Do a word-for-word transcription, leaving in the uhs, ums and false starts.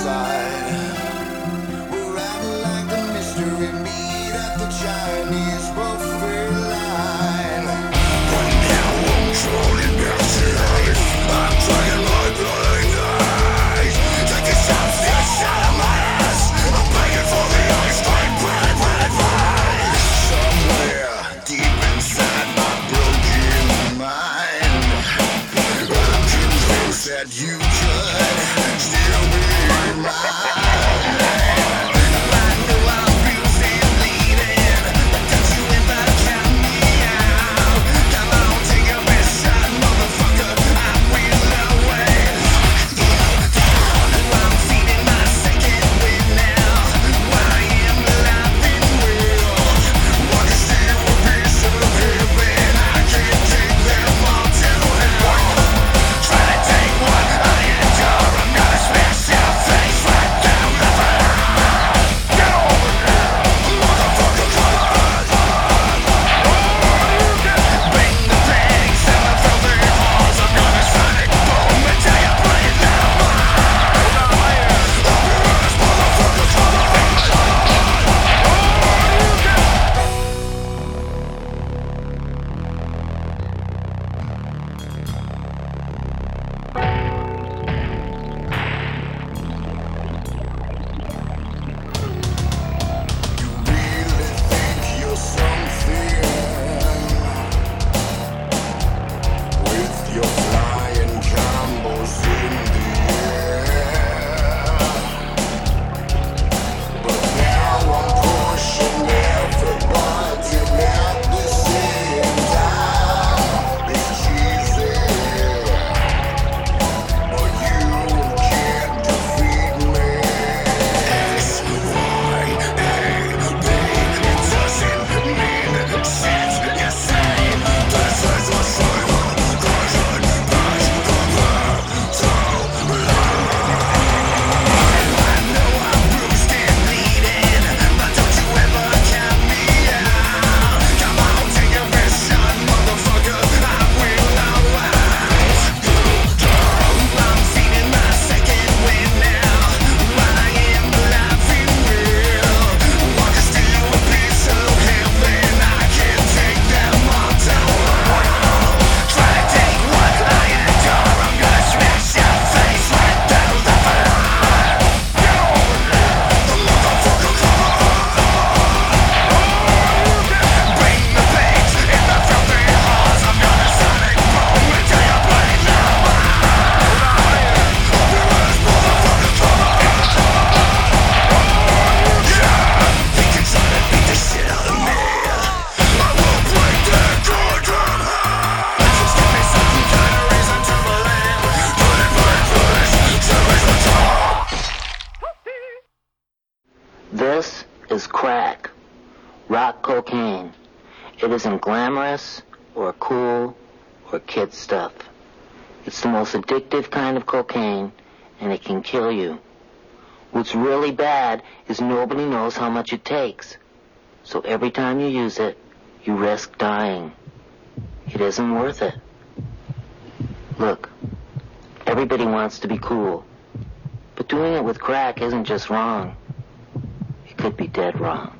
side. We're out like the mystery meat at the Chinese buffet line. But now I'm drowning back to life. I'm dragging my bloody eyes. Taking shots to the shot of my ass. I'm begging for the ice cream, bread, bread, bread. Somewhere deep inside my broken mind, I'm convinced that you could still be mine. This is crack, rock cocaine. It isn't glamorous or cool or kid stuff. It's the most addictive kind of cocaine, and it can kill you. What's really bad is nobody knows how much it takes. So every time you use it, you risk dying. It isn't worth it. Look, everybody wants to be cool, but doing it with crack isn't just wrong. It could be dead wrong.